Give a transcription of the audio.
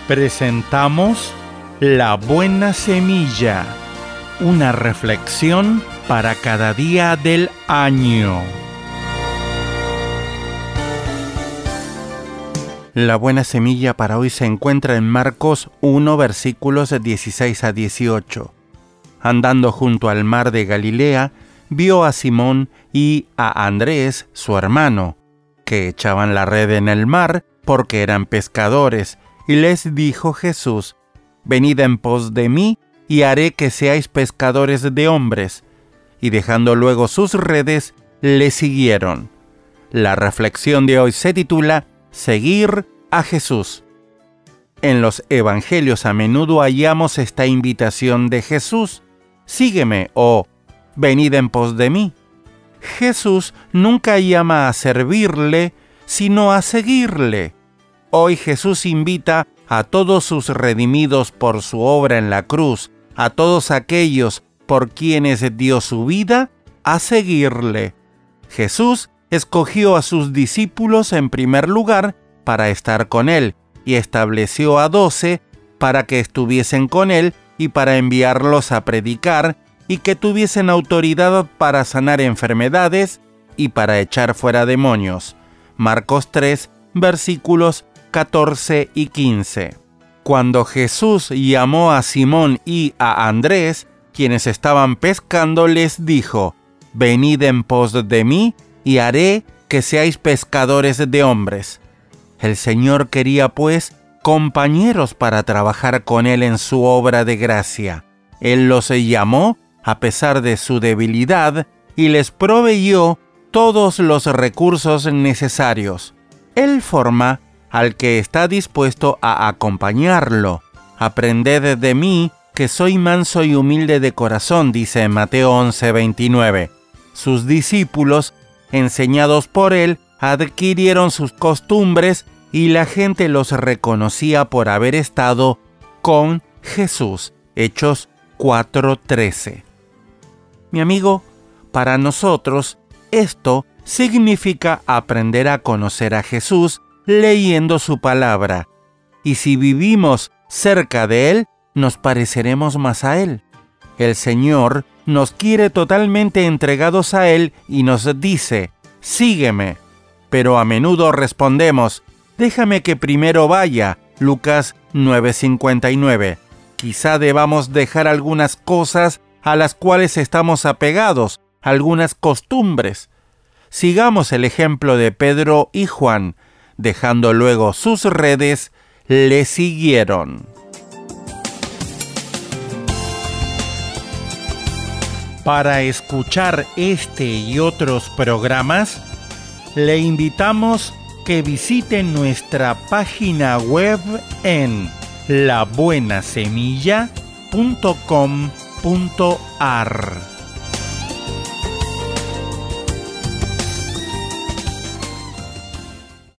Presentamos La Buena Semilla, una reflexión para cada día del año. La buena semilla para hoy se encuentra en Marcos 1, versículos 16 a 18. Andando junto al mar de Galilea, vio a Simón y a Andrés, su hermano, que echaban la red en el mar porque eran pescadores, y les dijo Jesús: «Venid en pos de mí, y haré que seáis pescadores de hombres». Y dejando luego sus redes, le siguieron. La reflexión de hoy se titula Seguir a Jesús. En los evangelios a menudo hallamos esta invitación de Jesús: «Sígueme» o «Venid en pos de mí». Jesús nunca llama a servirle, sino a seguirle. Hoy Jesús invita a todos sus redimidos por su obra en la cruz, a todos aquellos por quienes dio su vida, a seguirle. Jesús escogió a sus discípulos en primer lugar para estar con él y estableció a 12 para que estuviesen con él y para enviarlos a predicar y que tuviesen autoridad para sanar enfermedades y para echar fuera demonios. Marcos 3, versículos 14 y 15. Cuando Jesús llamó a Simón y a Andrés, quienes estaban pescando, les dijo: «Venid en pos de mí, y haré que seáis pescadores de hombres». El Señor quería, pues, compañeros para trabajar con Él en su obra de gracia. Él los llamó a pesar de su debilidad y les proveyó todos los recursos necesarios. Él forma al que está dispuesto a acompañarlo. «Aprended de mí, que soy manso y humilde de corazón», dice en Mateo 11:29. Sus discípulos, enseñados por él, adquirieron sus costumbres y la gente los reconocía por haber estado con Jesús. Hechos 4:13. Mi amigo, para nosotros esto significa aprender a conocer a Jesús leyendo su palabra. Y si vivimos cerca de Él, nos pareceremos más a Él. El Señor nos quiere totalmente entregados a Él y nos dice: «Sígueme». Pero a menudo respondemos: «Déjame que primero vaya». Lucas 9:59. Quizá debamos dejar algunas cosas a las cuales estamos apegados, algunas costumbres. Sigamos el ejemplo de Pedro y Juan. Dejando luego sus redes, le siguieron. Para escuchar este y otros programas, le invitamos que visite nuestra página web en labuenasemilla.com.ar.